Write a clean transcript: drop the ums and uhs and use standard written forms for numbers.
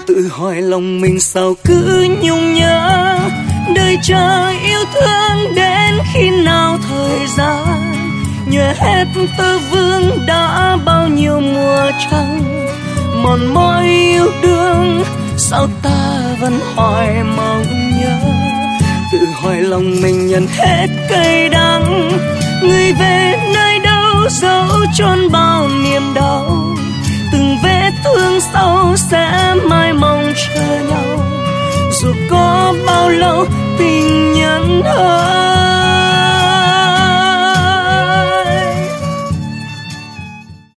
Tự hỏi lòng mình sao cứ nhung nhớ, đời chờ yêu thương đến khi nào thời gian nhòe hết tơ vương đã bao nhiêu mùa trăng. Mòn mỏi yêu đương sao ta vẫn hỏi mong nhớ. Tự hỏi lòng mình nhận hết cay đắng, người về nơi đâu dấu chôn bao niềm đau. Từng vết thương sâu sẽ mãi mong chờ nhau, dù có bao lâu tình